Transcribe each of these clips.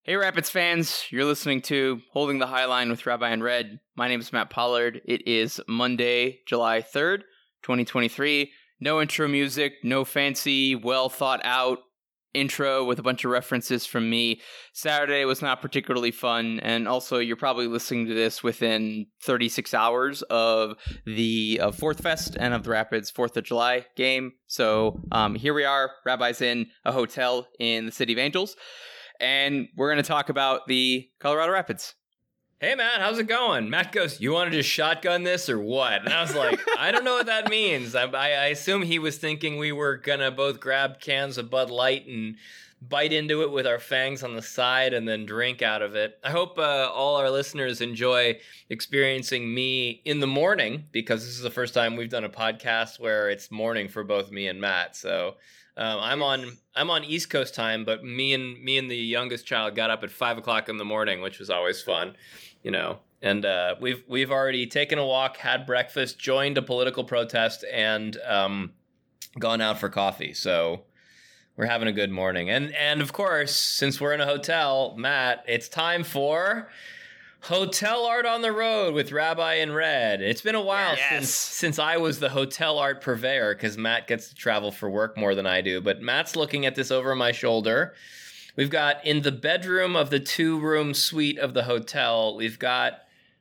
Hey Rapids fans, you're listening to Holding the High Line with Rabbi in Red. My name is Matt Pollard. It is Monday, July 3rd, 2023. No intro music, no fancy, well thought out intro with a bunch of references from me. Saturday was not particularly fun, and also you're probably listening to this within 36 hours of the Fourth Fest and of the Rapids 4th of July game. So here we are, Rabbi's in a hotel in the City of Angels. And we're going to talk about the Colorado Rapids. Hey, Matt, how's it going? Matt goes, you want to just shotgun this or what? And I was like, I don't know what that means. I assume he was thinking we were going to both grab cans of Bud Light and bite into it with our fangs on the side and then drink out of it. I hope all our listeners enjoy experiencing me in the morning, because this is the first time we've done a podcast where it's morning for both me and Matt. So I'm on East Coast time, but me and the youngest child got up at 5 o'clock in the morning, which was always fun, you know. And we've already taken a walk, had breakfast, joined a political protest, and gone out for coffee. So we're having a good morning. And of course, since we're in a hotel, Matt, it's time for Hotel Art on the Road with Rabbi in Red. It's been a while since I was the hotel art purveyor, because Matt gets to travel for work more than I do. But Matt's looking at this over my shoulder. We've got, in the bedroom of the 2-room suite of the hotel, we've got...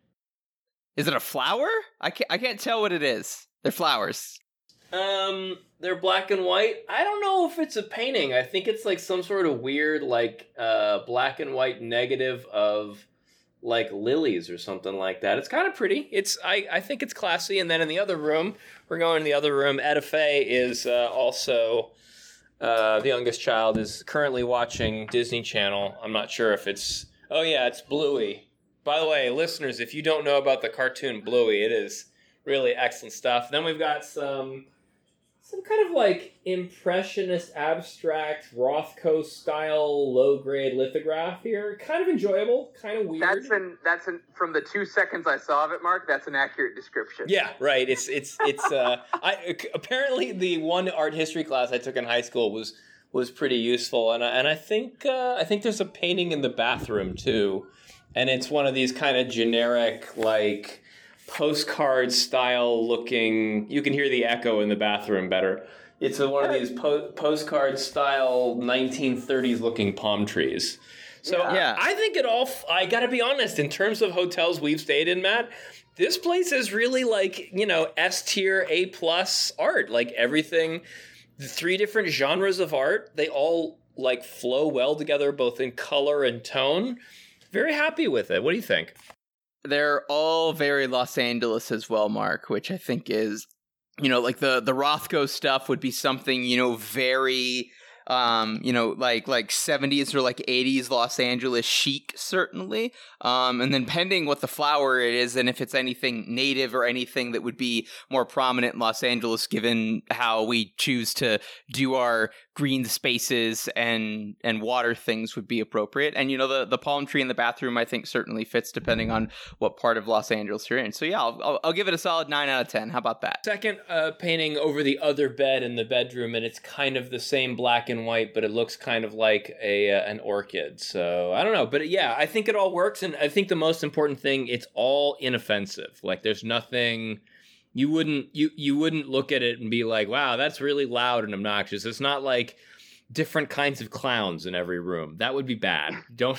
Is it a flower? I can't tell what it is. They're flowers. They're black and white. I don't know if it's a painting. I think it's like some sort of weird, like, black and white negative of, like, lilies or something like that. It's kind of pretty. I think it's classy. And then in the other room, we're going to the other room. Etta Faye is also the youngest child, is currently watching Disney Channel. I'm not sure if it's... Oh, yeah, it's Bluey. By the way, listeners, if you don't know about the cartoon Bluey, it is really excellent stuff. Then we've got some kind of like impressionist, abstract, Rothko style, low grade lithograph here. Kind of enjoyable, kind of weird. That's from the 2 seconds I saw of it, Mark. That's an accurate description. Yeah, right. It's apparently the one art history class I took in high school was pretty useful, and I think there's a painting in the bathroom too, and it's one of these kind of generic, like, postcard style looking. You can hear the echo in the bathroom better. It's one of these postcard style 1930s looking palm trees. So yeah. I think I gotta be honest, in terms of hotels we've stayed in, Matt, this place is really like, you know, S tier, A+ art. Like everything, the 3 different genres of art, they all like flow well together, both in color and tone. Very happy with it. What do you think? They're all very Los Angeles as well, Mark, which I think is, you know, like the Rothko stuff would be something, you know, very, you know, like 70s or like 80s Los Angeles chic, certainly. And then pending what the flower it is, and if it's anything native or anything that would be more prominent in Los Angeles, given how we choose to do our green spaces and water things, would be appropriate. And, you know, the palm tree in the bathroom, I think, certainly fits depending on what part of Los Angeles you're in. So yeah, I'll give it a solid 9 out of 10. How about that? Second painting over the other bed in the bedroom, and it's kind of the same black and white, but it looks kind of like an orchid. So I don't know, but yeah, I think it all works. And I think the most important thing, it's all inoffensive. Like there's nothing... You wouldn't look at it and be like, wow, that's really loud and obnoxious. It's not like different kinds of clowns in every room. That would be bad. Don't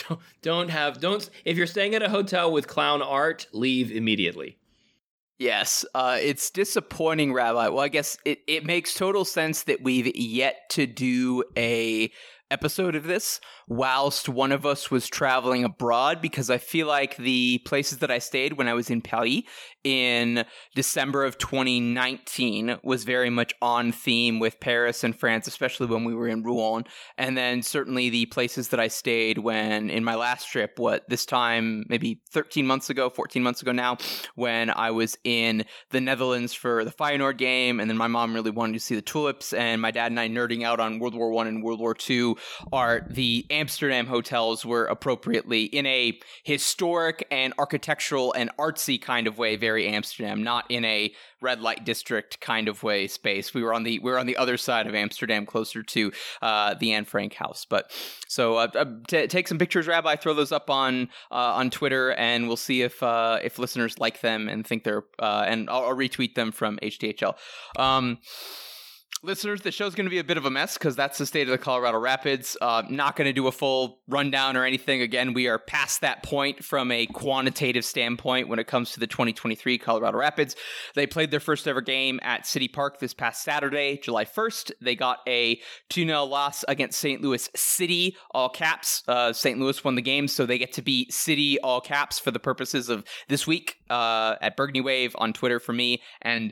if you're staying at a hotel with clown art, leave immediately. Yes, it's disappointing, Rabbi. Well, I guess it makes total sense that we've yet to do a episode of this whilst one of us was traveling abroad, because I feel like the places that I stayed when I was in Paris in December of 2019 was very much on theme with Paris and France, especially when we were in Rouen. And then certainly the places that I stayed when in my last trip, this time maybe 14 months ago now, when I was in the Netherlands for the Feyenoord game, and then my mom really wanted to see the tulips, and my dad and I nerding out on World War I and World War II to are the Amsterdam hotels were appropriately in a historic and architectural and artsy kind of way, very Amsterdam, not in a red light district kind of way space. We were on the other side of Amsterdam, closer to the Anne Frank house. But so take some pictures, Rabbi, throw those up on Twitter, and we'll see if listeners like them and think they're and I'll retweet them from HTHL. Listeners, the show's going to be a bit of a mess because that's the state of the Colorado Rapids. Not going to do a full rundown or anything. Again, we are past that point from a quantitative standpoint when it comes to the 2023 Colorado Rapids. They played their first ever game at City Park this past Saturday, July 1st. They got a 2-0 loss against St. Louis City, all caps. St. Louis won the game, so they get to be City, all caps, for the purposes of this week at Burgundy Wave on Twitter for me and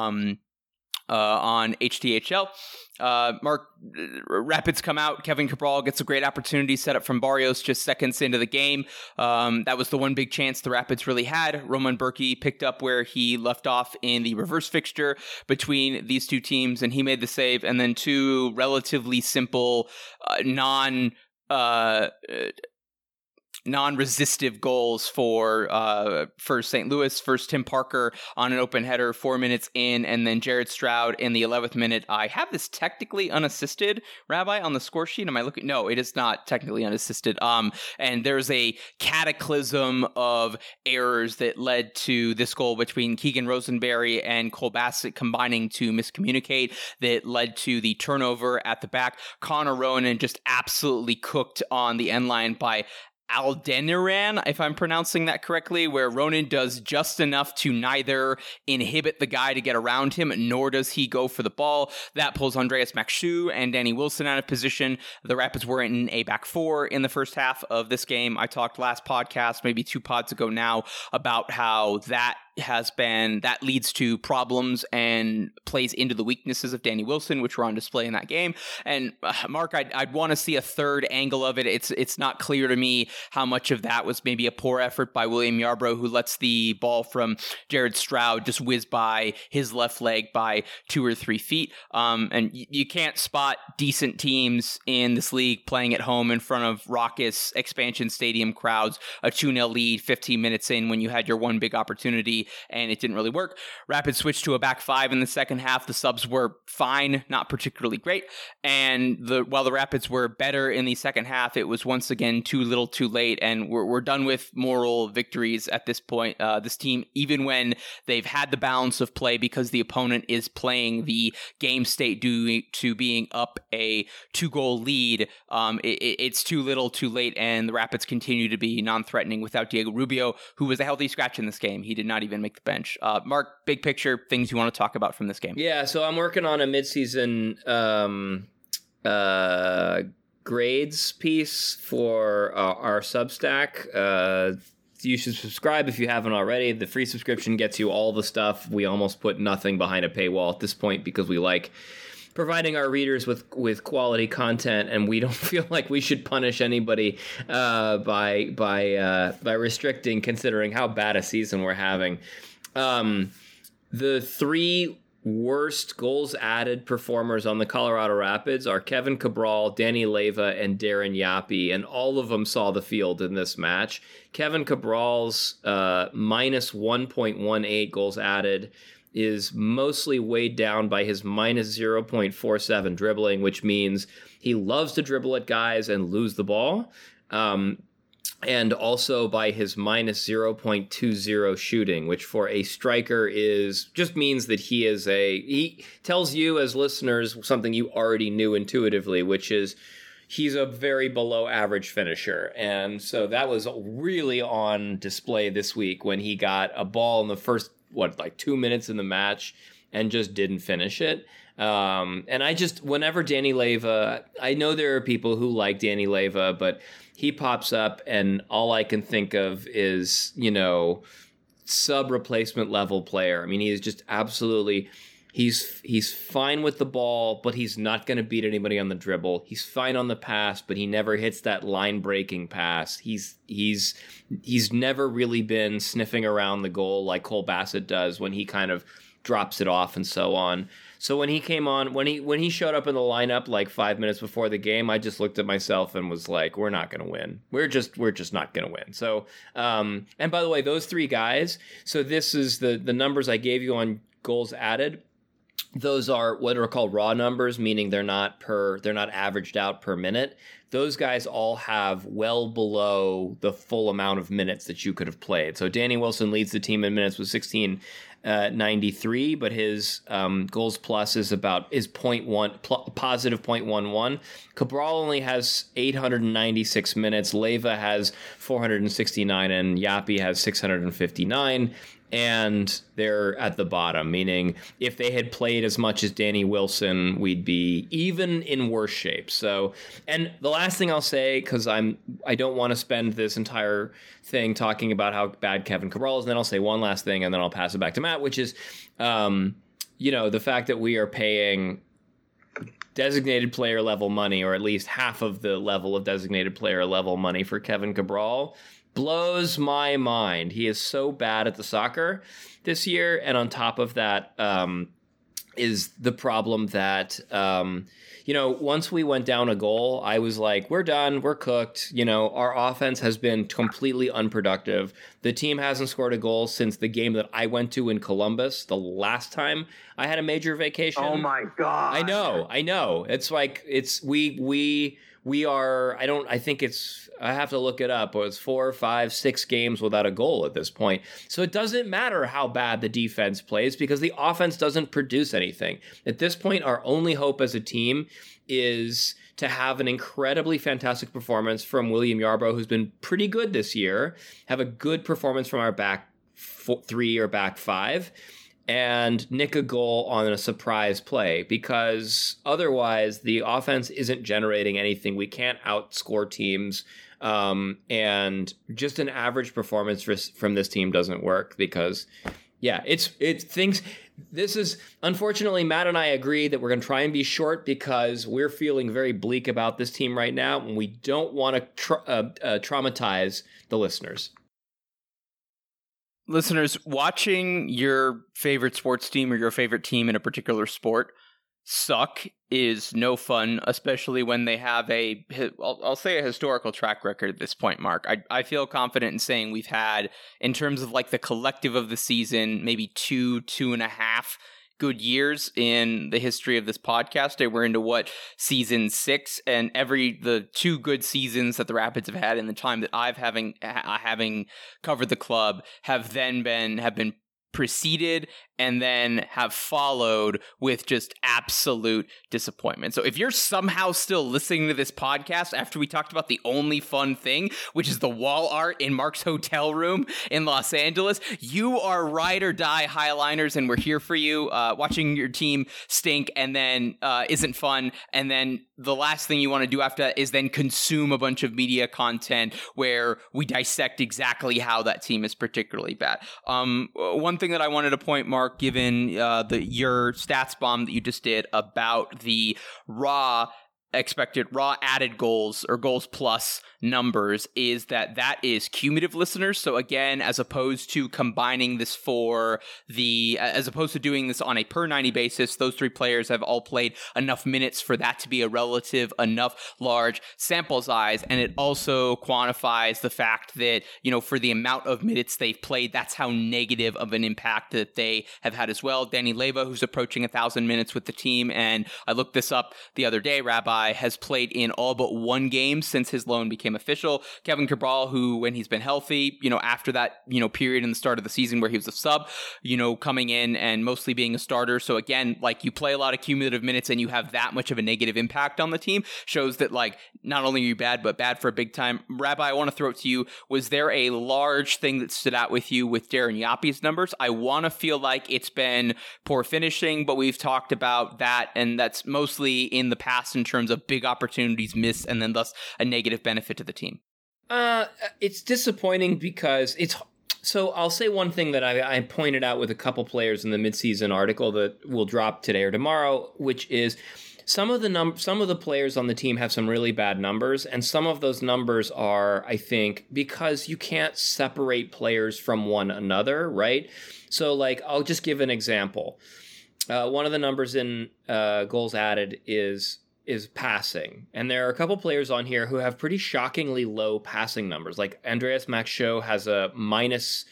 on HTHL. Mark, Rapids come out. Kevin Cabral gets a great opportunity set up from Barrios just seconds into the game. That was the one big chance the Rapids really had. Roman Berkey picked up where he left off in the reverse fixture between these two teams, and he made the save. And then two relatively simple, non-resistive goals for St. Louis. First, Tim Parker on an open header 4 minutes in, and then Jared Stroud in the 11th minute. I have this technically unassisted, Rabbi, on the score sheet. Am I looking? No, it is not technically unassisted. And there's a cataclysm of errors that led to this goal between Keegan Rosenberry and Cole Bassett combining to miscommunicate that led to the turnover at the back. Connor Ronan just absolutely cooked on the end line by Aldeniran, if I'm pronouncing that correctly, where Ronan does just enough to neither inhibit the guy to get around him, nor does he go for the ball. That pulls Andreas Makshu and Danny Wilson out of position. The Rapids were in a back four in the first half of this game. I talked last podcast, maybe 2 pods ago now, about how that leads to problems and plays into the weaknesses of Danny Wilson, which were on display in that game. And Mark, I'd want to see a third angle of it. It's not clear to me how much of that was maybe a poor effort by William Yarbrough, who lets the ball from Jared Stroud just whiz by his left leg by 2 or 3 feet. And you can't spot decent teams in this league playing at home in front of raucous expansion stadium crowds, a 2-0 lead 15 minutes in when you had your one big opportunity, and it didn't really work. Rapids switched to a back 5 in the second half. The subs were fine, not particularly great. And while the Rapids were better in the second half, it was once again too little too late, and we're done with moral victories at this point. This team, even when they've had the balance of play because the opponent is playing the game state due to being up a 2-goal lead, it's too little too late, and the Rapids continue to be non-threatening without Diego Rubio, who was a healthy scratch in this game. He did not even make the bench. Mark, big picture, things you want to talk about from this game? Yeah, so I'm working on a midseason grades piece for our Substack. You should subscribe if you haven't already. The free subscription gets you all the stuff. We almost put nothing behind a paywall at this point because we like providing our readers with quality content, and we don't feel like we should punish anybody by restricting, considering how bad a season we're having. The 3 worst goals added performers on the Colorado Rapids are Kevin Cabral, Danny Leyva, and Darren Yapi, and all of them saw the field in this match. Kevin Cabral's minus 1.18 goals added is mostly weighed down by his minus 0.47 dribbling, which means he loves to dribble at guys and lose the ball. And also by his minus 0.20 shooting, which for a striker just means that he tells you as listeners something you already knew intuitively, which is he's a very below average finisher. And so that was really on display this week when he got a ball in the first 2 minutes in the match and just didn't finish it. And whenever Danny Leyva, I know there are people who like Danny Leyva, but he pops up and all I can think of is, sub-replacement level player. I mean, he is just absolutely, he's fine with the ball, but he's not going to beat anybody on the dribble. He's fine on the pass, but he never hits that line-breaking pass. He's never really been sniffing around the goal like Cole Bassett does when he kind of drops it off and so on. So when he came on, when he showed up in the lineup like 5 minutes before the game, I just looked at myself and was like, we're not going to win. We're just not going to win. So, and by the way, those three guys, so this is the numbers I gave you on goals added. Those are what are called raw numbers, meaning they're not averaged out per minute. Those guys all have well below the full amount of minutes that you could have played. So Danny Wilson leads the team in minutes with 1693, but his goals plus is positive 0.11. Cabral only has 896 minutes. Leyva has 469, and Yapi has 659. And they're at the bottom, meaning if they had played as much as Danny Wilson, we'd be even in worse shape. So, and the last thing I'll say, because I don't want to spend this entire thing talking about how bad Kevin Cabral is, and then I'll say one last thing, and then I'll pass it back to Matt, which is, the fact that we are paying designated player level money, or at least half of the level of designated player level money for Kevin Cabral, blows my mind. He is so bad at the soccer this year. And on top of that is the problem that, once we went down a goal, I was like, we're done. We're cooked. Our offense has been completely unproductive. The team hasn't scored a goal since the game that I went to in Columbus, the last time I had a major vacation. Oh, my God. I know. It's like, I have to look it up, but it's 4, 5, 6 games without a goal at this point. So it doesn't matter how bad the defense plays because the offense doesn't produce anything. At this point, our only hope as a team is to have an incredibly fantastic performance from William Yarbrough, who's been pretty good this year, have a good performance from our back 3 or back 5, and nick a goal on a surprise play, because otherwise the offense isn't generating anything. We can't outscore teams, and just an average performance from this team doesn't work because, this is, unfortunately, Matt and I agree that we're going to try and be short because we're feeling very bleak about this team right now, and we don't want to traumatize the listeners. Listeners, watching your favorite sports team or your favorite team in a particular sport suck is no fun, especially when they have I'll say a historical track record at this point, Mark. I feel confident in saying we've had, in terms of like the collective of the season, maybe 2.5 good years in the history of this podcast. We're into season 6, and the 2 good seasons that the Rapids have had in the time that I've having covered the club have been preceded and then have followed with just absolute disappointment. So if you're somehow still listening to this podcast after we talked about the only fun thing, which is the wall art in Mark's hotel room in Los Angeles, you are ride or die Highliners, and we're here for you. Watching your team stink and then isn't fun, and then the last thing you want to do after that is then consume a bunch of media content where we dissect exactly how that team is particularly bad. One thing that I wanted to point, Mark, given your stats bomb that you just did about the expected raw added goals or goals plus numbers, is that is cumulative, listeners. So again, as opposed to combining this as opposed to doing this on a per 90 basis, those 3 players have all played enough minutes for that to be a relative enough large sample size. And it also quantifies the fact that, for the amount of minutes they've played, that's how negative of an impact that they have had as well. Danny Leyva, who's approaching 1,000 minutes with the team, and I looked this up the other day, Rabbi, has played in all but 1 game since his loan became official. Kevin Cabral, who, when he's been healthy, after that, period in the start of the season where he was a sub, coming in and mostly being a starter. So again, like, you play a lot of cumulative minutes and you have that much of a negative impact on the team, shows that, like, not only are you bad, but bad for a big time. Rabbi, I want to throw it to you. Was there a large thing that stood out with you with Darren Yapi's numbers? I want to feel like it's been poor finishing, but we've talked about that, and that's mostly in the past in terms of big opportunities missed and then thus a negative benefit to the team. It's disappointing because so I'll say one thing that I pointed out with a couple players in the midseason article that will drop today or tomorrow, which is some of the players on the team have some really bad numbers, and some of those numbers are, I think, because you can't separate players from one another, right? So, like, I'll just give an example. One of the numbers in goals added is passing, and there are a couple players on here who have pretty shockingly low passing numbers. Like Andreas Maxshow has a minus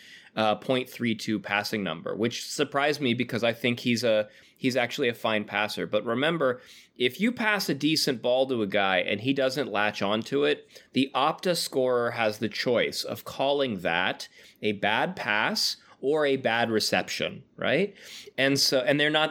0.32 passing number, which surprised me because I think he's actually a fine passer. But remember, if you pass a decent ball to a guy and he doesn't latch onto it, the Opta scorer has the choice of calling that a bad pass or a bad reception, right? And so,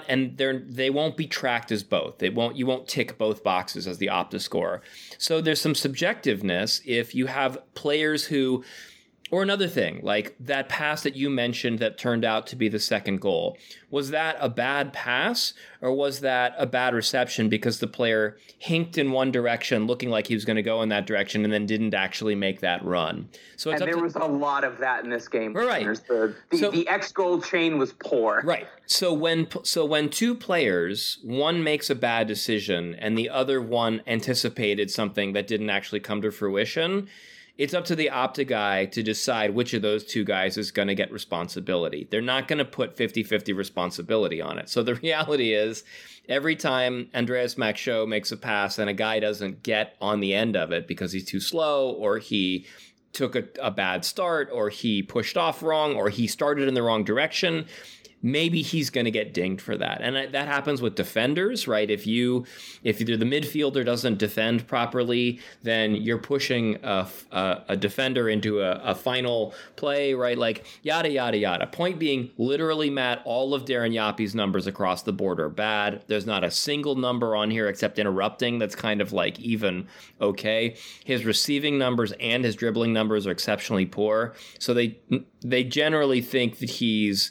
they won't be tracked as both. You won't tick both boxes as the Opta scorer. So there's some subjectiveness if you have players who. Or another thing, like that pass that you mentioned that turned out to be the second goal. Was that a bad pass or was that a bad reception because the player hinked in one direction looking like he was going to go in that direction and then didn't actually make that run? So there was a lot of that in this game. Right. The X goal chain was poor. Right. So when two players, one makes a bad decision and the other one anticipated something that didn't actually come to fruition, it's up to the Opta guy to decide which of those two guys is going to get responsibility. They're not going to put 50-50 responsibility on it. So the reality is, every time Andreas Maxshow makes a pass and a guy doesn't get on the end of it because he's too slow or he took a bad start or he pushed off wrong or he started in the wrong direction, maybe he's going to get dinged for that. And that happens with defenders, right? If either the midfielder doesn't defend properly, then you're pushing a defender into a final play, right? Like yada, yada, yada. Point being, literally, Matt, all of Darren Yappi's numbers across the board are bad. There's not a single number on here except interrupting that's kind of like even okay. His receiving numbers and his dribbling numbers are exceptionally poor. So they generally think that he's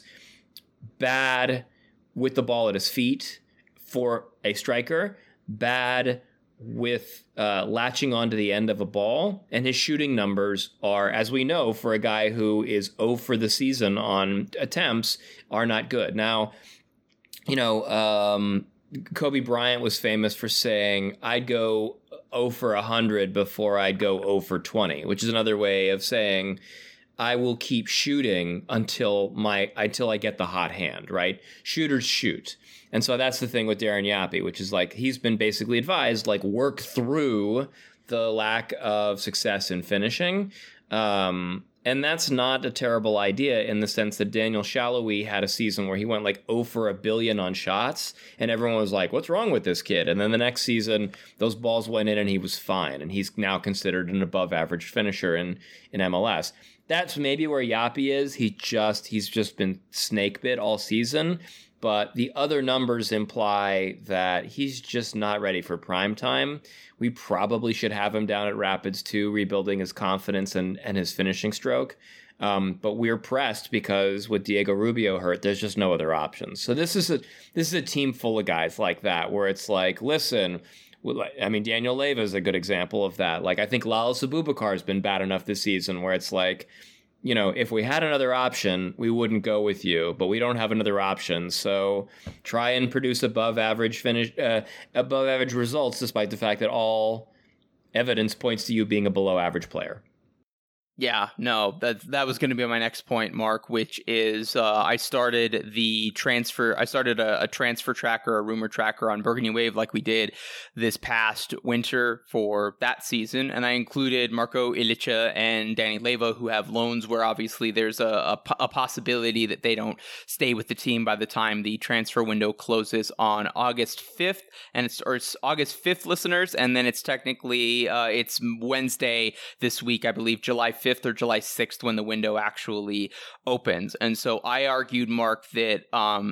bad with the ball at his feet for a striker, bad with latching onto the end of a ball, and his shooting numbers are, as we know, for a guy who is 0 for the season on attempts, are not good. Now, Kobe Bryant was famous for saying, I'd go 0 for 100 before I'd go 0 for 20, which is another way of saying I will keep shooting until I get the hot hand, right? Shooters shoot. And so that's the thing with Darren Yappi, which is like he's been basically advised, like, work through the lack of success in finishing. And that's not a terrible idea in the sense that Daniel Shalhoub had a season where he went like 0 for a billion on shots, and everyone was like, what's wrong with this kid? And then the next season, those balls went in and he was fine, and he's now considered an above-average finisher in MLS. That's maybe where Yappi is. He's just been snake bit all season, but the other numbers imply that he's just not ready for prime time. We probably should have him down at Rapids too, rebuilding his confidence and his finishing stroke. But we're pressed because with Diego Rubio hurt, there's just no other options. So this is a team full of guys like that, where it's like, listen, I mean, Daniel Leyva is a good example of that. Like, I think Lalas Abubakar has been bad enough this season where it's like, if we had another option, we wouldn't go with you, but we don't have another option. So try and produce above average results, despite the fact that all evidence points to you being a below average player. Yeah, no, that was going to be my next point, Mark, which is I started a transfer tracker, a rumor tracker on Burgundy Wave like we did this past winter for that season. And I included Marco Ilicha and Danny Leyva, who have loans where obviously there's a possibility that they don't stay with the team by the time the transfer window closes on August 5th. And it's August 5th, listeners. And then it's technically, it's Wednesday this week, I believe, July 5th or July 6th when the window actually opens. And so I argued, Mark, that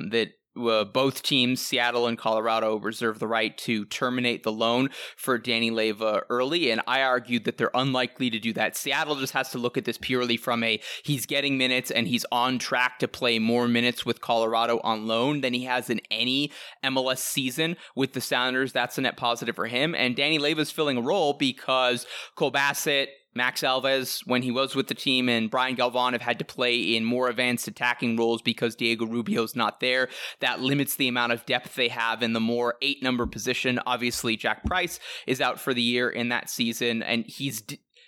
both teams, Seattle and Colorado, reserve the right to terminate the loan for Danny Leyva early, and I argued that they're unlikely to do that. Seattle just has to look at this purely from he's getting minutes and he's on track to play more minutes with Colorado on loan than he has in any MLS season with the Sounders. That's a net positive for him, and Danny Leyva's filling a role because Cole Bassett, Max Alves when he was with the team and Brian Galvan have had to play in more advanced attacking roles because Diego Rubio's not there. That limits the amount of depth they have in the more 8-number position. Obviously, Jack Price is out for the year in that season, and he's...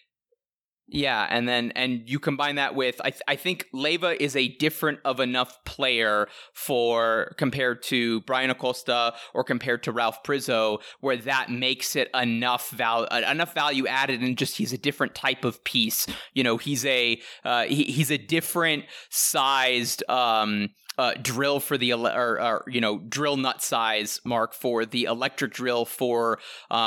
Yeah, and you combine that with, I think Leyva is a different of enough player compared to Brian Acosta or compared to Ralph Prizzo, where that makes it enough value added, and just he's a different type of piece. You know, he's a different sized drill for the drill nut size, Mark, for the electric drill for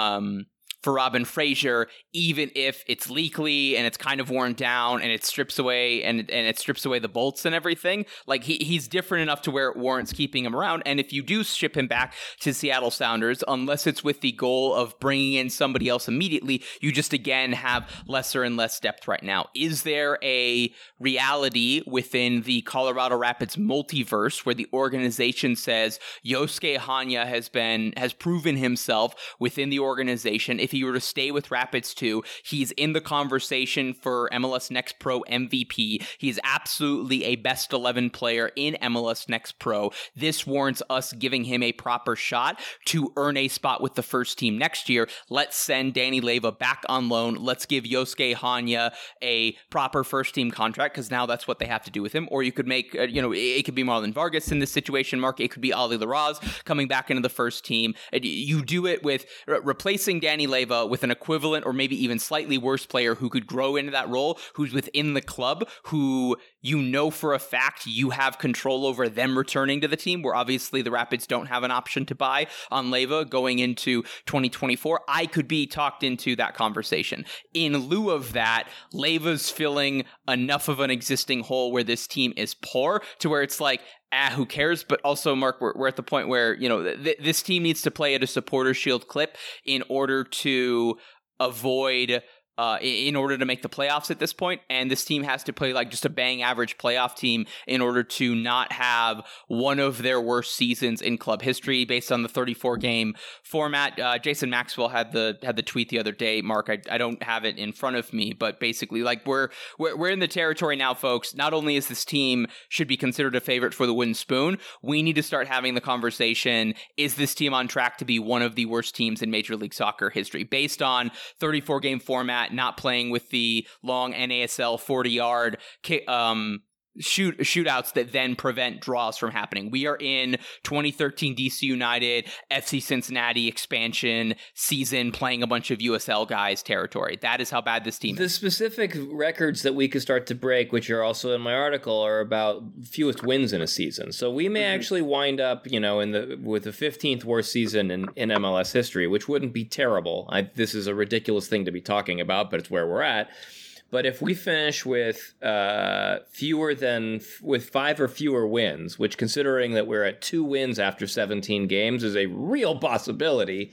Robin Fraser, even if it's leaky and it's kind of worn down and it strips away and it strips away the bolts and everything. Like he's different enough to where it warrants keeping him around. And if you do ship him back to Seattle Sounders, unless it's with the goal of bringing in somebody else immediately, you just again have lesser and less depth right now. Is there a reality within the Colorado Rapids multiverse where the organization says Yosuke Hanya has proven himself within the organization? If he were to stay with Rapids 2, he's in the conversation for MLS Next Pro MVP. He's absolutely a best 11 player in MLS Next Pro. This warrants us giving him a proper shot to earn a spot with the first team next year. Let's send Danny Leyva back on loan. Let's give Yosuke Hanya a proper first team contract, because now that's what they have to do with him. Or you could make, it could be Marlon Vargas in this situation, Mark. It could be Ali Larraz coming back into the first team. You do it with replacing Danny Leyva with an equivalent or maybe even slightly worse player who could grow into that role, who's within the club, who for a fact you have control over them returning to the team, where obviously the Rapids don't have an option to buy on Leyva going into 2024. I could be talked into that conversation. In lieu of that, Leyva's filling enough of an existing hole where this team is poor to where it's like, who cares? But also, Mark, we're at the point where, this team needs to play at a supporter shield clip in order to avoid in order to make the playoffs at this point, and this team has to play like just a bang average playoff team in order to not have one of their worst seasons in club history based on the 34 game format. Jason Maxwell had the tweet the other day, Mark. I don't have it in front of me, but basically like we're in the territory now, folks. Not only is this team should be considered a favorite for the wooden spoon, we need to start having the conversation, is this team on track to be one of the worst teams in Major League Soccer history based on 34 game format, not playing with the long NASL 40-yard shootouts that then prevent draws from happening. We are in 2013 DC United, FC Cincinnati expansion season playing a bunch of USL guys territory. That is how bad this team is. The specific records that we could start to break, which are also in my article, are about fewest wins in a season. So we may actually wind up, with the 15th worst season in MLS history, which wouldn't be terrible. This is a ridiculous thing to be talking about, but it's where we're at. But if we finish with 5 or fewer wins, which considering that we're at 2 wins after 17 games is a real possibility,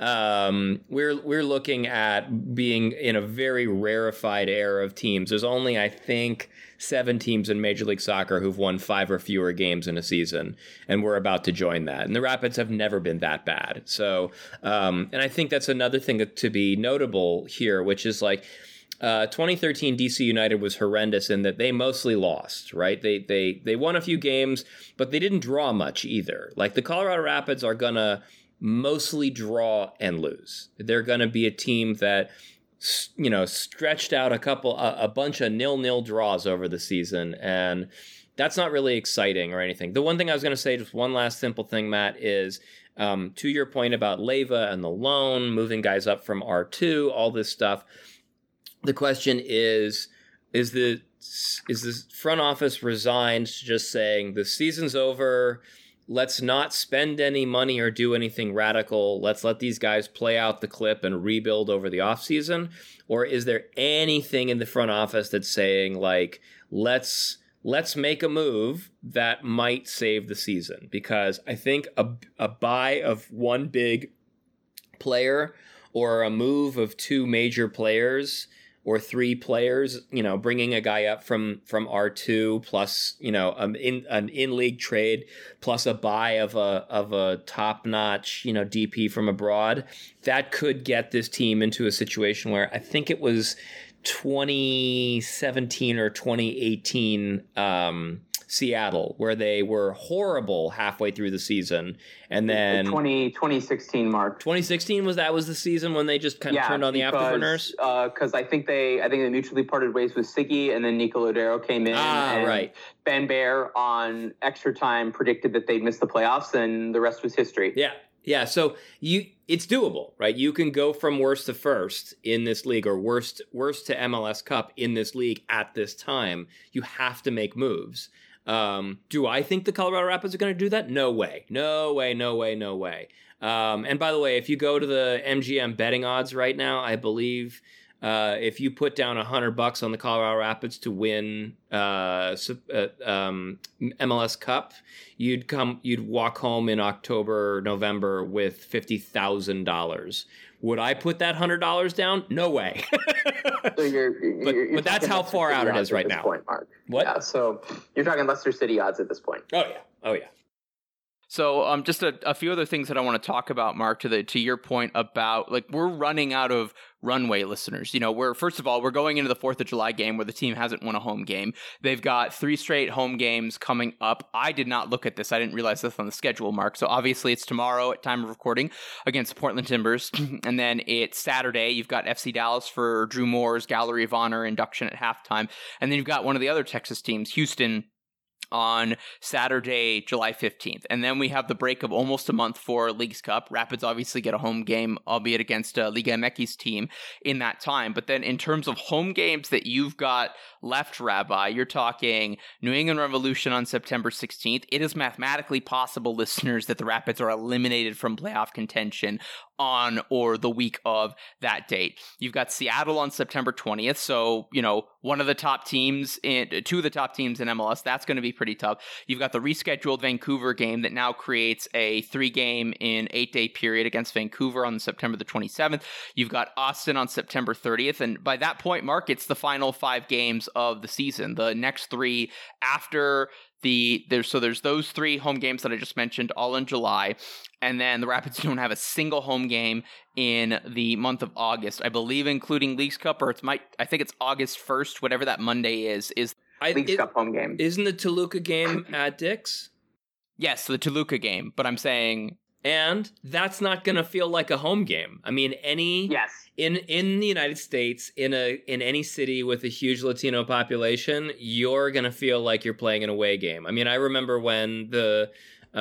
we're looking at being in a very rarefied era of teams. There's only, I think, 7 teams in Major League Soccer who've won 5 or fewer games in a season, and we're about to join that. And the Rapids have never been that bad. So, and I think that's another thing to be notable here, which is like, 2013 DC United was horrendous in that they mostly lost, right? They won a few games, but they didn't draw much either. Like the Colorado Rapids are going to mostly draw and lose. They're going to be a team that, stretched out a bunch of 0-0 draws over the season, and that's not really exciting or anything. The one thing I was going to say, just one last simple thing, Matt, is to your point about Leyva and the loan, moving guys up from R2, all this stuff. The question is the front office resigned to just saying the season's over, let's not spend any money or do anything radical, let's let these guys play out the clip and rebuild over the offseason? Or is there anything in the front office that's saying, like, let's make a move that might save the season? Because I think a buy of one big player or a move of 2 major players or 3 players, bringing a guy up from R2 plus, an in-league trade plus a buy of a top-notch, DP from abroad, that could get this team into a situation where I think it was 2017 or 2018 Seattle, where they were horrible halfway through the season, and then 2016 Mark. 2016 was the season when they just kind of turned on the afterburners. Because I think they mutually parted ways with Siggy, and then Nico Lodero came in. Right. Ben Bear on extra time predicted that they'd miss the playoffs, and the rest was history. Yeah. So it's doable, right? You can go from worst to first in this league, or worst to MLS Cup in this league at this time. You have to make moves. Do I think the Colorado Rapids are going to do that? No way. And by the way, if you go to the MGM betting odds right now, I believe if you put down $100 on the Colorado Rapids to win MLS Cup, you'd walk home in October, November with $50,000. Would I put that $100 down? No way. So you're but that's how far out it is right now. Point, Mark. What? Yeah, so you're talking Leicester City odds at this point. Oh yeah. So just a few other things that I want to talk about, Mark, to your point about, like, we're running out of runway, listeners. You know, first of all, we're going into the 4th of July game where the team hasn't won a home game. They've got 3 straight home games coming up. I did not look at this. I didn't realize this on the schedule, Mark. So obviously it's tomorrow at time of recording against the Portland Timbers. And then it's Saturday. You've got FC Dallas for Drew Moore's Gallery of Honor induction at halftime. And then you've got one of the other Texas teams, Houston, on Saturday, July 15th. And then we have the break of almost a month for Leagues Cup. Rapids obviously get a home game, albeit against Liga MX's team in that time. But then in terms of home games that you've got left, Rabbi, you're talking New England Revolution on September 16th. It is mathematically possible, listeners, that the Rapids are eliminated from playoff contention on or the week of that date. You've got Seattle on September 20th. So, you know, two of the top teams in MLS. That's going to be pretty tough. You've got the rescheduled Vancouver game that now creates a 3-game in 8-day period against Vancouver on September the 27th. You've got Austin on September 30th. And by that point, Mark, it's the final 5 games of the season. The next 3 after there's those 3 home games that I just mentioned, all in July. And then the Rapids don't have a single home game in the month of August, I believe, including Leagues Cup, or I think it's August 1st, whatever that Monday is Leagues Cup home game. Isn't the Toluca game at Dick's? Yes, the Toluca game, but I'm saying... And that's not going to feel like a home game. I mean, Yes. In the United States, in any city with a huge Latino population, you're going to feel like you're playing an away game. I mean, I remember when the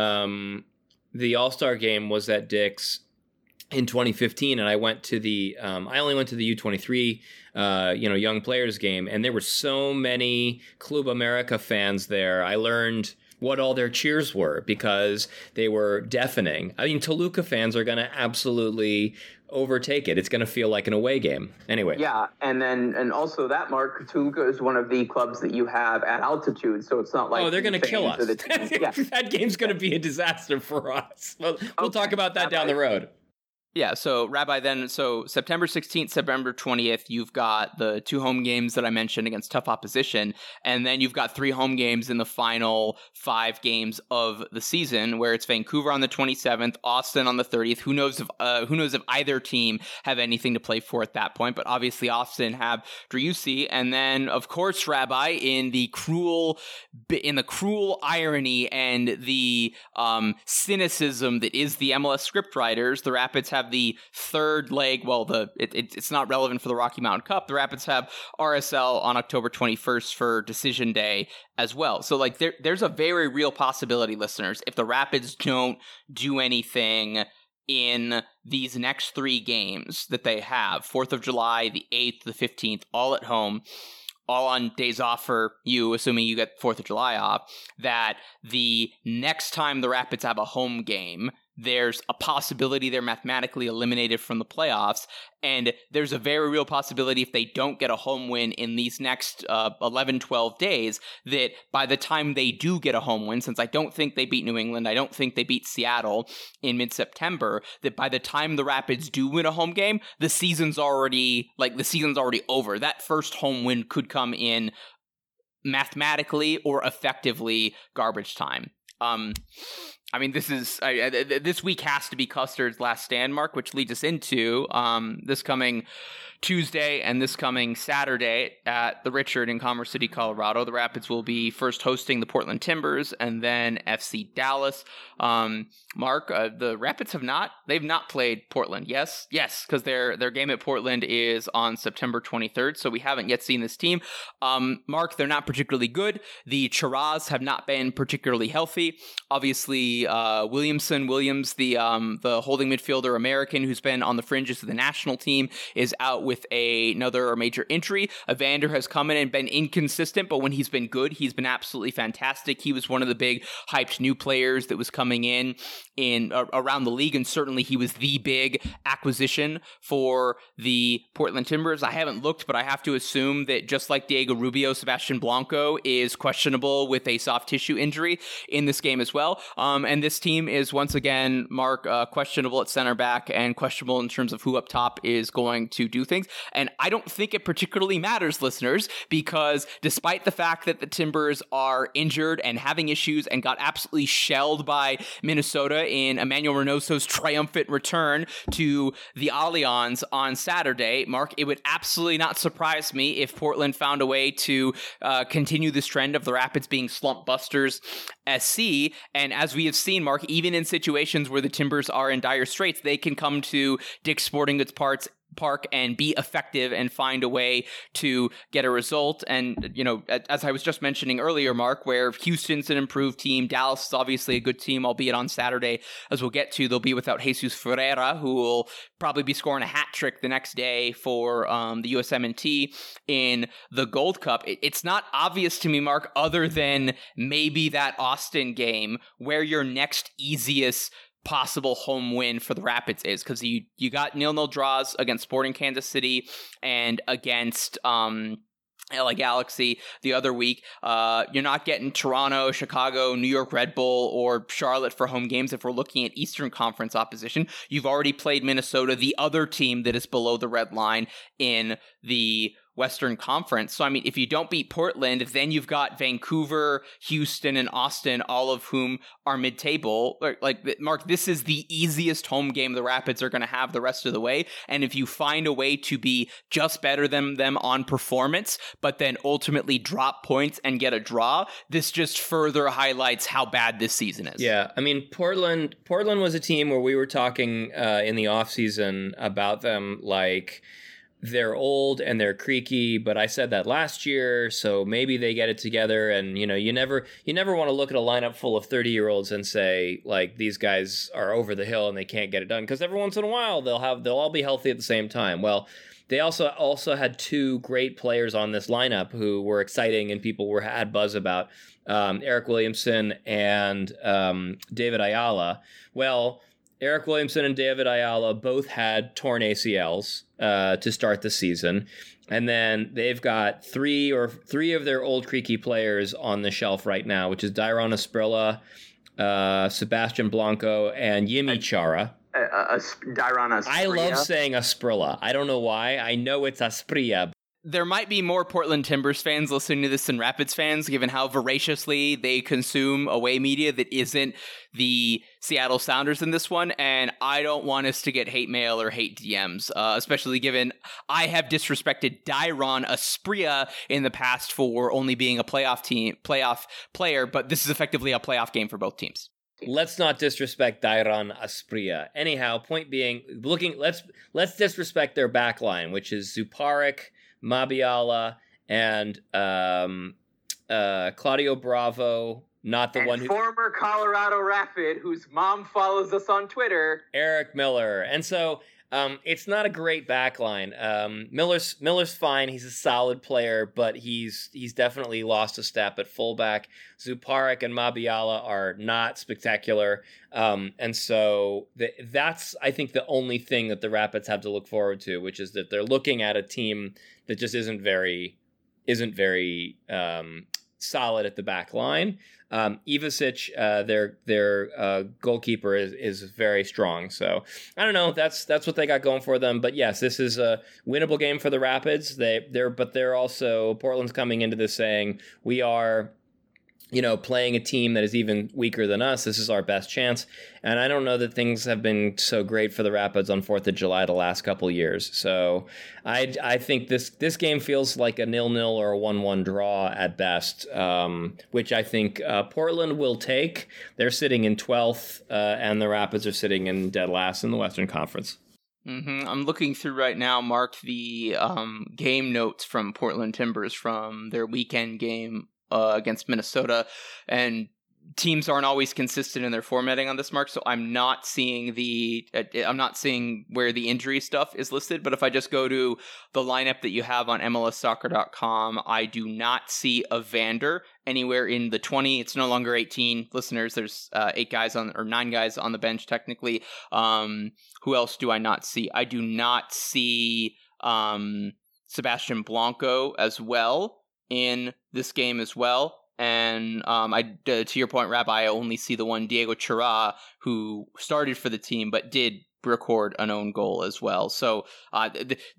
All-Star game was at Dick's in 2015, and I went to I only went to the U23 young players game, and there were so many Club America fans there. I learned what all their cheers were because they were deafening. I mean, Toluca fans are going to absolutely overtake it. It's going to feel like an away game. Anyway. Yeah, and also that, Mark, Toluca is one of the clubs that you have at altitude, so it's not like... they're going to kill us. That game's going to be a disaster for us. We'll talk about that down the road. Yeah, so Rabbi, then, September 16th, September 20th, you've got the 2 home games that I mentioned against tough opposition, and then you've got 3 home games in the final 5 games of the season, where it's Vancouver on the 27th, Austin on the 30th. Who knows if either team have anything to play for at that point? But obviously, Austin have Driussi, and then of course, Rabbi, in the cruel irony and the cynicism that is the MLS scriptwriters, the Rapids have the 3rd leg. Well, it's not relevant for the Rocky Mountain Cup. The Rapids have RSL on October 21st for Decision Day as well. So, like, there's a very real possibility, listeners, if the Rapids don't do anything in these next 3 games that they have, 4th of July, the 8th, the 15th, all at home, all on days off for you, assuming you get 4th of July off, that the next time the Rapids have a home game, there's a possibility they're mathematically eliminated from the playoffs, and there's a very real possibility if they don't get a home win in these next 11, 12 days, that by the time they do get a home win, since I don't think they beat New England, I don't think they beat Seattle in mid-September, that by the time the Rapids do win a home game, the season's already over. That first home win could come in mathematically or effectively garbage time. I mean, this week has to be Custard's last stand, Mark, which leads us into this coming Tuesday and this coming Saturday at the Richard in Commerce City, Colorado. The Rapids will be first hosting the Portland Timbers and then FC Dallas. Mark, the Rapids they've not played Portland. Yes, because their game at Portland is on September 23rd, so we haven't yet seen this team. Mark, they're not particularly good. The Charas have not been particularly healthy. Obviously, Williams, the holding midfielder American who's been on the fringes of the national team, is out with another major injury. Evander has come in and been inconsistent, but when he's been good, he's been absolutely fantastic. He was one of the big hyped new players that was coming in around the league, and certainly he was the big acquisition for the Portland Timbers. I haven't looked, but I have to assume that just like Diego Rubio, Sebastian Blanco is questionable with a soft tissue injury in this game as well. And this team is once again, Mark, questionable at center back and questionable in terms of who up top is going to do things. And I don't think it particularly matters, listeners, because despite the fact that the Timbers are injured and having issues and got absolutely shelled by Minnesota in Emmanuel Reynoso's triumphant return to the Allianz on Saturday, Mark, it would absolutely not surprise me if Portland found a way to continue this trend of the Rapids being slump busters SC. And as we have seen, Mark, even in situations where the Timbers are in dire straits, they can come to Dick's Sporting Goods Park and be effective and find a way to get a result. And, you know, as I was just mentioning earlier, Mark, where Houston's an improved team, Dallas is obviously a good team, albeit on Saturday, as we'll get to, they'll be without Jesus Ferreira, who will probably be scoring a hat trick the next day for the USMNT in the Gold Cup. It's not obvious to me, Mark, other than maybe that Austin game, where your next easiest possible home win for the Rapids is, because you got 0-0 draws against Sporting Kansas City and against LA Galaxy the other week. You're not getting Toronto, Chicago, New York Red Bull, or Charlotte for home games if we're looking at Eastern Conference opposition. You've already played Minnesota, the other team that is below the red line in the Western Conference. So, I mean, if you don't beat Portland, then you've got Vancouver, Houston, and Austin, all of whom are mid-table. Like, Mark, this is the easiest home game the Rapids are going to have the rest of the way. And if you find a way to be just better than them on performance, but then ultimately drop points and get a draw, this just further highlights how bad this season is. Yeah, I mean, Portland was a team where we were talking in the offseason about them like they're old and they're creaky, but I said that last year, so maybe they get it together. And, you know, you never want to look at a lineup full of 30-year-olds and say, like, these guys are over the hill and they can't get it done, because every once in a while they'll all be healthy at the same time. Well, they also had two great players on this lineup who were exciting and people had buzz about, Eric Williamson and David Ayala. Well, Eric Williamson and David Ayala both had torn ACLs to start the season. And then they've got three of their old creaky players on the shelf right now, which is Dairon Asprilla, Sebastian Blanco, and Yimi Chara. Dairon Asprilla. I love saying Asprilla. I don't know why. I know it's Asprilla. There might be more Portland Timbers fans listening to this than Rapids fans, given how voraciously they consume away media that isn't the Seattle Sounders in this one. And I don't want us to get hate mail or hate DMs, especially given I have disrespected Dairon Asprilla in the past for only being a playoff player, but this is effectively a playoff game for both teams. Let's not disrespect Dairon Asprilla. Anyhow, point being, let's disrespect their back line, which is Zuparik, Mabiala, and Claudio Bravo, not the one who... former Colorado Rapid, whose mom follows us on Twitter. Eric Miller. And so it's not a great back line. Miller's fine. He's a solid player, but he's definitely lost a step at fullback. Zuparik and Mabiala are not spectacular. And so that's, I think, the only thing that the Rapids have to look forward to, which is that they're looking at a team that just isn't very solid at the back line. Ivasic, their goalkeeper is very strong. So I don't know. That's what they got going for them. But yes, this is a winnable game for the Rapids. They're also, Portland's coming into this saying, we are playing a team that is even weaker than us, this is our best chance. And I don't know that things have been so great for the Rapids on 4th of July the last couple of years. So I think this game feels like a 0-0 or a 1-1 draw at best, which I think Portland will take. They're sitting in 12th, and the Rapids are sitting in dead last in the Western Conference. Mm-hmm. I'm looking through right now, Mark, the game notes from Portland Timbers from their weekend game against Minnesota, and teams aren't always consistent in their formatting on this, Mark, so I'm not seeing where the injury stuff is listed. But if I just go to the lineup that you have on MLSsoccer.com, I do not see Evander anywhere in the 20. It's no longer 18. Listeners, there's 9 guys on the bench technically. Who else do I not see? I do not see Sebastian Blanco as well in this game as well. And to your point, Rabbi, I only see the one Diego Chira, who started for the team but did record an own goal as well. So I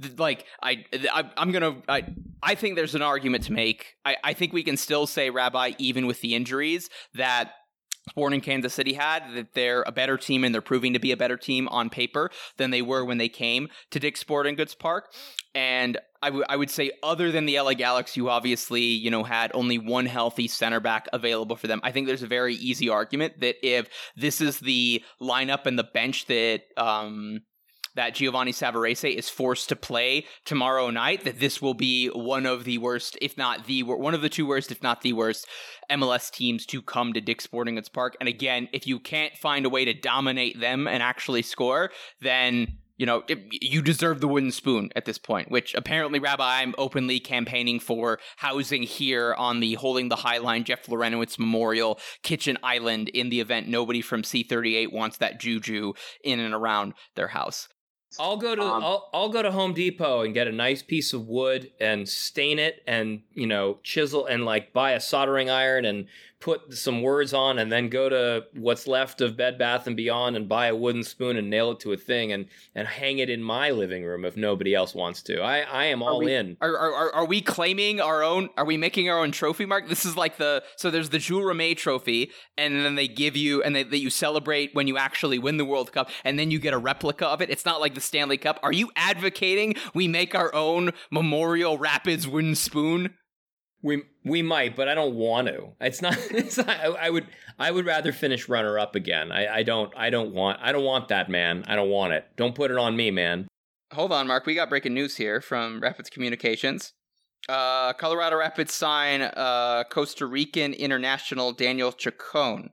think there's an argument to make. I think we can still say, Rabbi, even with the injuries, that Sporting Kansas City had, that they're a better team, and they're proving to be a better team on paper than they were when they came to Dick's Sporting Goods Park. And I would say, other than the LA Galaxy, who obviously, had only one healthy center back available for them, I think there's a very easy argument that if this is the lineup and the bench that Giovanni Savarese is forced to play tomorrow night, that this will be one of the worst, if not one of the two worst, if not the worst MLS teams to come to Dick's Sporting Goods Park. And again, if you can't find a way to dominate them and actually score, then you deserve the wooden spoon at this point, which apparently, Rabbi, I'm openly campaigning for housing here on the Holding the Highline Jeff Lorenowitz Memorial Kitchen Island in the event nobody from C38 wants that juju in and around their house. I'll go to Home Depot and get a nice piece of wood and stain it and, chisel and buy a soldering iron and put some words on, and then go to what's left of Bed Bath & Beyond and buy a wooden spoon and nail it to a thing and hang it in my living room if nobody else wants to. I am all in. Are we claiming our own? Are we making our own trophy, Mark? This is so there's the Jules Rimet trophy, and then they give you, and that you celebrate when you actually win the World Cup, and then you get a replica of it. It's not like the Stanley Cup. Are you advocating we make our own Memorial Rapids wooden spoon? We might, but I don't want to. It's not. I would rather finish runner up again. I don't want that, man. I don't want it. Don't put it on me, man. Hold on, Mark. We got breaking news here from Rapids Communications. Colorado Rapids sign Costa Rican international Daniel Chacon.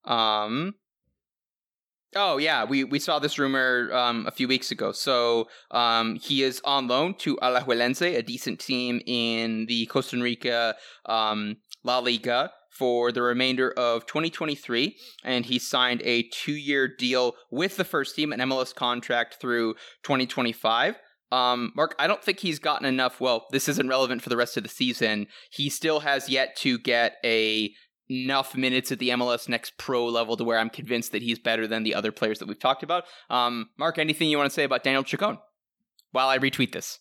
Oh, yeah, we saw this rumor a few weeks ago. So he is on loan to Alajuelense, a decent team in the Costa Rica La Liga, for the remainder of 2023. And he signed a 2-year deal with the first team, an MLS contract through 2025. Mark, I don't think he's gotten enough. Well, this isn't relevant for the rest of the season. He still has yet to get enough minutes at the MLS Next Pro level to where I'm convinced that he's better than the other players that we've talked about. Mark, anything you want to say about Daniel Chacon while I retweet this?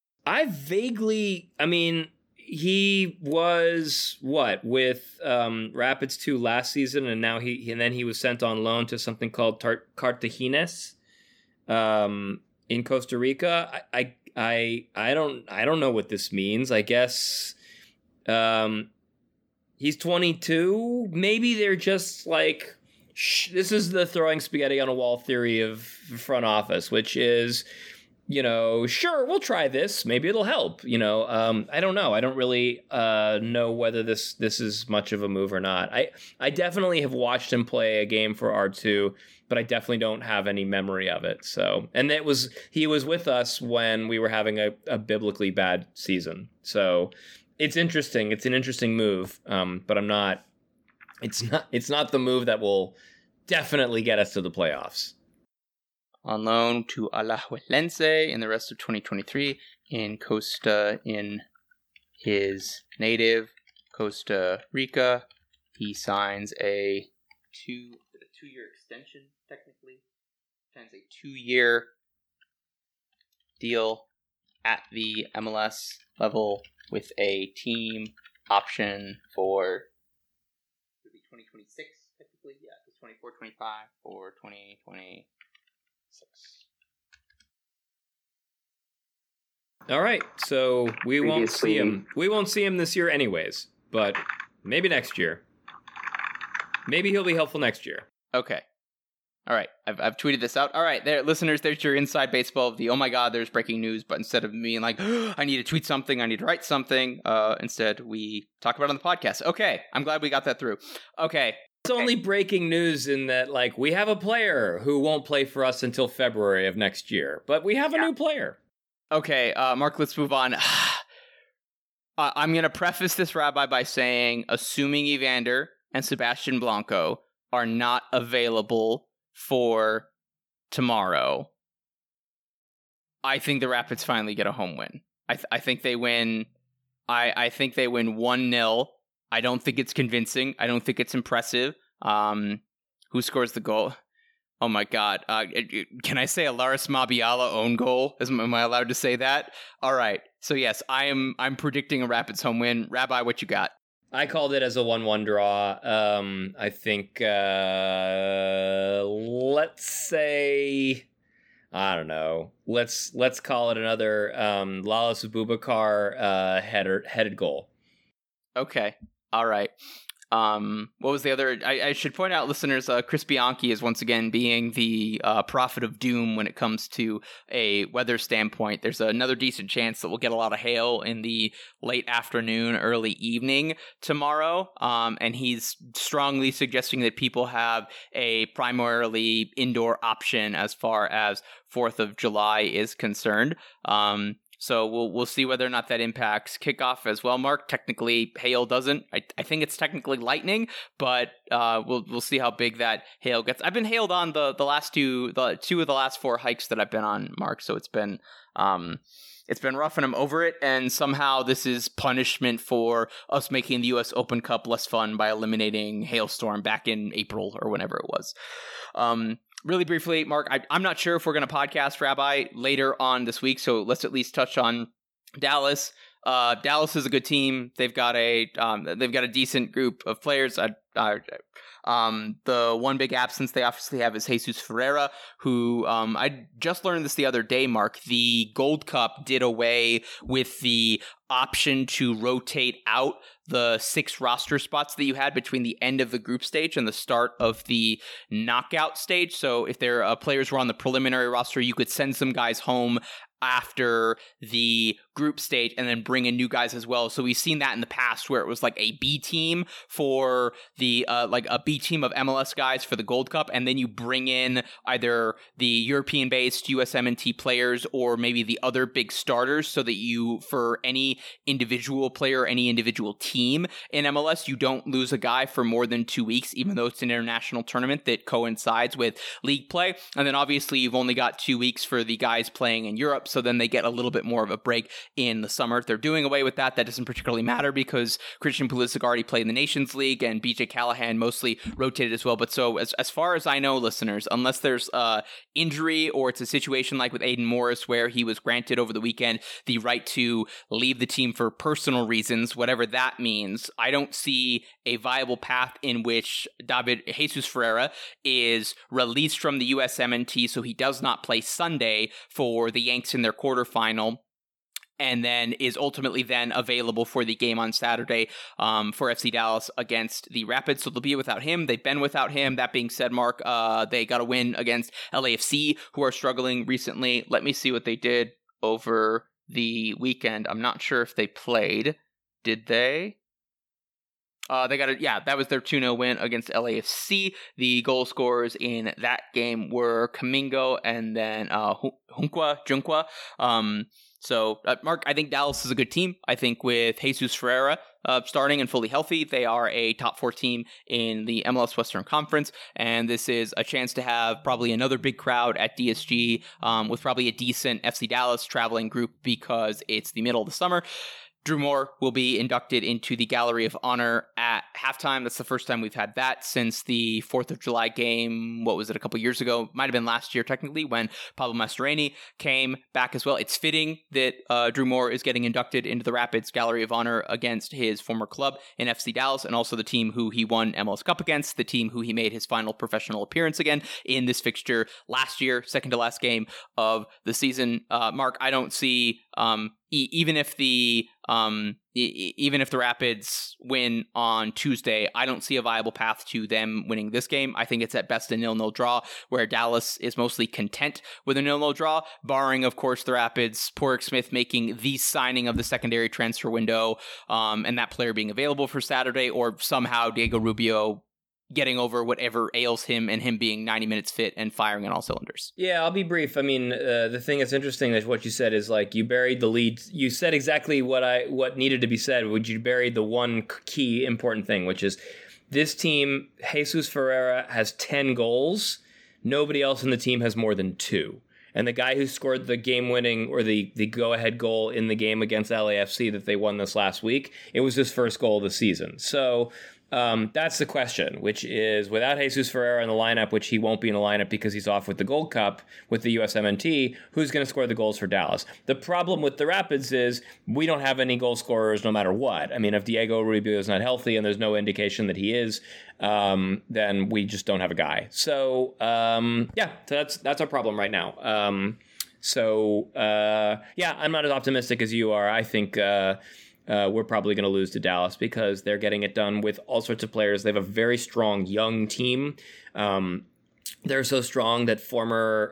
He was with Rapids 2 last season, and now then he was sent on loan to something called Cartaginés in Costa Rica. I don't know what this means. I guess he's 22. Maybe they're just this is the throwing spaghetti on a wall theory of front office, which is, sure, we'll try this. Maybe it'll help. I don't know. I don't really know whether this is much of a move or not. I definitely have watched him play a game for R2, but I definitely don't have any memory of it. So, and he was with us when we were having a biblically bad season. So it's interesting. It's an interesting move. But it's not the move that will definitely get us to the playoffs. On loan to Alajuelense in the rest of 2023 in his native Costa Rica. He signs a 2-year extension, technically. Signs a 2-year deal at the MLS level with a team option for 2026, technically. Yeah, it's 24, 25 or 2026. All right, so we won't see him. We won't see him this year anyways, but maybe next year. Maybe he'll be helpful next year. Okay. All right, I've tweeted this out. All right, there, listeners, there's your inside baseball of the, oh my god, there's breaking news, but instead of being like, oh, I need to tweet something, I need to write something, instead we talk about it on the podcast. Okay, I'm glad we got that through. Okay. It's only breaking news in that, like, we have a player who won't play for us until February of next year, but we have a new player. Okay, Mark, let's move on. I'm going to preface this, Rabbi, by saying, assuming Evander and Sebastian Blanco are not available for tomorrow, I think the Rapids finally get a home win. I think they win. I think they win 1-0. I don't think it's convincing. I don't think it's impressive. Who scores the goal? Oh my God! Can I say a Laris Mabiala own goal? Am I allowed to say that? All right. So yes, I'm predicting a Rapids home win. Rabbi, what you got? I called it as a 1-1 draw. I think, let's say, I don't know. Let's call it another Lalas Abubakar headed goal. Okay. All right. What was the other? I should point out, listeners, Chris Bianchi is once again being the prophet of doom when it comes to a weather standpoint. There's another decent chance that we'll get a lot of hail in the late afternoon, early evening tomorrow. And he's strongly suggesting that people have a primarily indoor option as far as 4th of July is concerned. So we'll see whether or not that impacts kickoff as well, Mark. Technically, hail doesn't. I think it's technically lightning, but we'll see how big that hail gets. I've been hailed on the two of the last 4 hikes that I've been on, Mark. So it's been rough, and I'm over it. And somehow this is punishment for us making the U.S. Open Cup less fun by eliminating Hailstorm back in April or whenever it was. Really briefly, Mark, I'm not sure if we're going to podcast Rabbi later on this week, so let's at least touch on Dallas. Dallas is a good team. They've got a decent group of players. The one big absence they obviously have is Jesus Ferreira, who I just learned this the other day, Mark. The Gold Cup did away with the option to rotate out the 6 roster spots that you had between the end of the group stage and the start of the knockout stage. So if their players were on the preliminary roster, you could send some guys home after the group stage and then bring in new guys as well. So we've seen that in the past where it was like a B team for the like a B team of MLS guys for the Gold Cup, and then you bring in either the European-based USMNT players or maybe the other big starters, so that you, for any individual player, any individual team in MLS, you don't lose a guy for more than 2 weeks, even though it's an international tournament that coincides with league play. And then obviously you've only got 2 weeks for the guys playing in Europe, so then they get a little bit more of a break in the summer. They're doing away with that. That doesn't particularly matter because Christian Pulisic already played in the Nations League and BJ Callahan mostly rotated as well. But so as far as I know, listeners, unless there's injury or it's a situation like with Aiden Morris where he was granted over the weekend the right to leave the team for personal reasons, whatever that means, I don't see a viable path in which Jesus Ferreira is released from the USMNT so he does not play Sunday for the Yanks in their quarterfinal, and then is ultimately then available for the game on Saturday for FC Dallas against the Rapids. So they'll be without him. They've been without him. That being said, Mark, they got a win against LAFC, who are struggling recently. Let me see what they did over the weekend. I'm not sure if they played. Did they? That was their 2-0 win against LAFC. The goal scorers in that game were Kamingo and then Junkwa. So, Mark, I think Dallas is a good team. I think with Jesus Ferreira starting and fully healthy, they are a top 4 team in the MLS Western Conference, and this is a chance to have probably another big crowd at DSG with probably a decent FC Dallas traveling group because it's the middle of the summer. Drew Moore will be inducted into the Gallery of Honor at halftime. That's the first time we've had that since the 4th of July game. What was it, a couple years ago? Might have been last year, technically, when Pablo Mastroeni came back as well. It's fitting that Drew Moore is getting inducted into the Rapids Gallery of Honor against his former club in FC Dallas, and also the team who he won MLS Cup against, the team who he made his final professional appearance again in this fixture last year, second to last game of the season. Mark, I don't see... Even if the Rapids win on Tuesday, I don't see a viable path to them winning this game. I think it's at best a 0-0 draw, where Dallas is mostly content with a 0-0 draw, barring, of course, the Rapids, Porrick Smith making the signing of the secondary transfer window, and that player being available for Saturday, or somehow Diego Rubio getting over whatever ails him and him being 90 minutes fit and firing on all cylinders. Yeah, I'll be brief. I mean, the thing that's interesting is what you said is like you buried the lead. You said exactly what needed to be said. Would you buried the one key important thing, which is this team, Jesus Ferreira has 10 goals. Nobody else in the team has more than 2. And the guy who scored the game-winning or the go-ahead goal in the game against LAFC that they won this last week, it was his first goal of the season. So that's the question, which is without Jesus Ferreira in the lineup, which he won't be in the lineup because he's off with the Gold Cup with the USMNT, who's going to score the goals for Dallas? The problem with the Rapids is we don't have any goal scorers no matter what. I mean, if Diego Rubio is not healthy and there's no indication that he is, then we just don't have a guy. So, so that's our problem right now. I'm not as optimistic as you are. I think we're probably going to lose to Dallas because they're getting it done with all sorts of players. They have a very strong young team. They're so strong that former,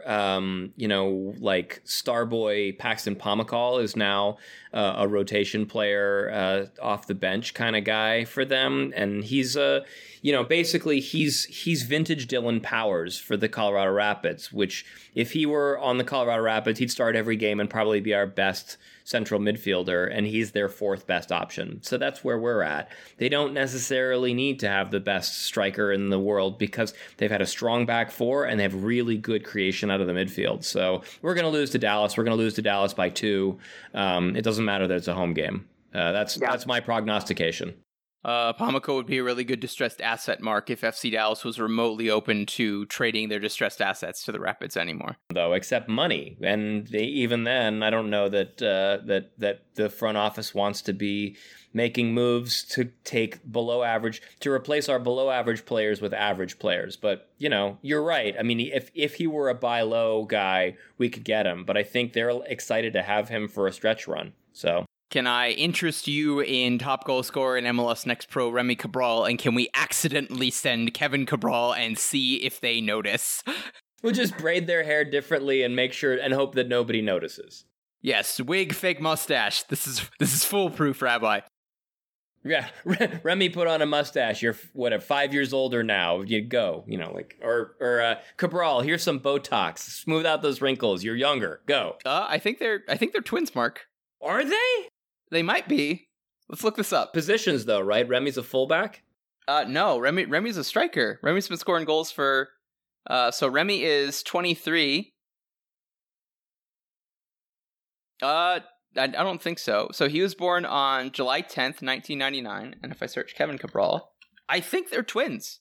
Starboy Paxton Pomykal is now a rotation player off the bench kind of guy for them. And he's, basically he's vintage Dylan Powers for the Colorado Rapids, which if he were on the Colorado Rapids, he'd start every game and probably be our best central midfielder, and he's their 4th best option. So that's where we're at. They don't necessarily need to have the best striker in the world because they've had a strong back 4 and they have really good creation out of the midfield. So we're going to lose to Dallas. We're going to lose to Dallas by 2. It doesn't matter that it's a home game. That's my prognostication. Pomykal would be a really good distressed asset, Mark, if FC Dallas was remotely open to trading their distressed assets to the Rapids anymore. Though, except money, and even then, I don't know that that the front office wants to be making moves to take below average to replace our below average players with average players. But you're right. I mean, if he were a buy low guy, we could get him. But I think they're excited to have him for a stretch run. So. Can I interest you in top goal scorer in MLS Next Pro, Remy Cabral, and can we accidentally send Kevin Cabral and see if they notice? We'll just braid their hair differently and make sure and hope that nobody notices. Yes, wig, fake mustache. This is foolproof, Rabbi. Yeah, Remy put on a mustache. You're 5 years older now. You go, or Cabral. Here's some Botox. Smooth out those wrinkles. You're younger. Go. I think they're twins, Mark. Are they? They might be. Let's look this up. Positions, though, right? Remy's a fullback? No, Remy's a striker. Remy's been scoring goals for... so Remy is 23. I don't think so. So he was born on July 10th, 1999. And if I search Kevin Cabral, I think they're twins.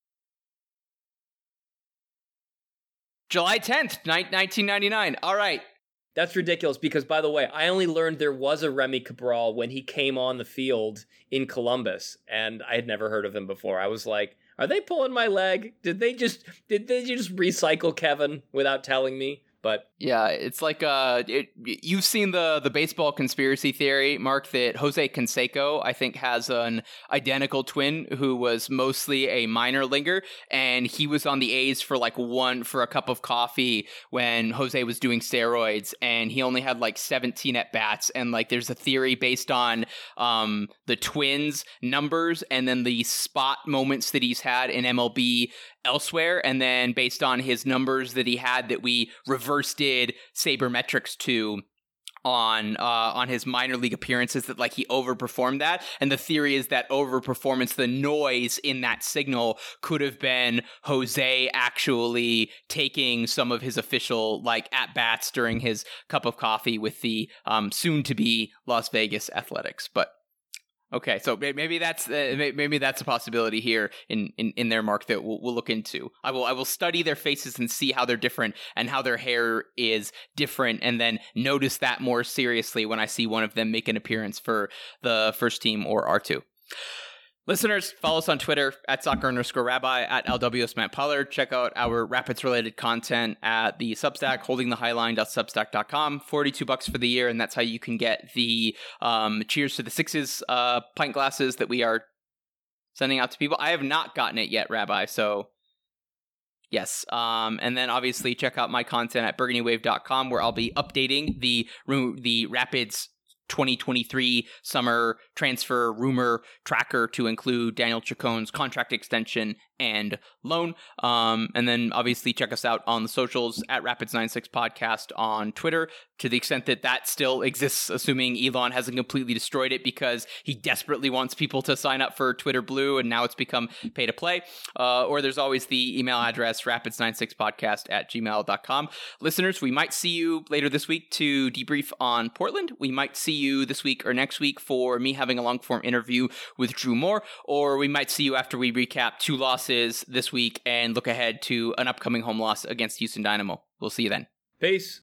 July 10th, 1999. All right. That's ridiculous because, by the way, I only learned there was a Remy Cabral when he came on the field in Columbus, and I had never heard of him before. I was like, are they pulling my leg? Did they just recycle Kevin without telling me? But yeah, it's like you've seen the baseball conspiracy theory, Mark, that Jose Canseco, I think, has an identical twin who was mostly a minor leaguer, and he was on the A's for a cup of coffee when Jose was doing steroids, and he only had 17 at bats, and there's a theory based on the twins' numbers and then the spot moments that he's had in MLB elsewhere, and then based on his numbers that he had that we reverse did sabermetrics to, on his minor league appearances, that like he overperformed that. And the theory is that overperformance, the noise in that signal, could have been Jose actually taking some of his official like at bats during his cup of coffee with the soon to be Las Vegas Athletics. But okay, so maybe that's a possibility here in their mark that we'll look into. I will study their faces and see how they're different and how their hair is different, and then notice that more seriously when I see one of them make an appearance for the first team or R2. Listeners, follow us on Twitter at @soccer_rabbi, at LWS Matt Pollard. Check out our Rapids-related content at the Substack, holdingthehighline.substack.com. $42 for the year, and that's how you can get the Cheers to the Sixes pint glasses that we are sending out to people. I have not gotten it yet, Rabbi, so yes. And then obviously check out my content at burgundywave.com, where I'll be updating the Rapids 2023 summer transfer rumor tracker to include Daniel Chacon's contract extension and loan. And then obviously check us out on the socials at Rapids96 Podcast on Twitter, to the extent that that still exists, assuming Elon hasn't completely destroyed it because he desperately wants people to sign up for Twitter Blue and now it's become pay to play. Or there's always the email address rapids96podcast@gmail.com. Listeners, we might see you later this week to debrief on Portland. We might see you this week or next week for me having a long form interview with Drew Moore, or we might see you after we recap 2 losses this week and look ahead to an upcoming home loss against Houston Dynamo. We'll see you then. Peace.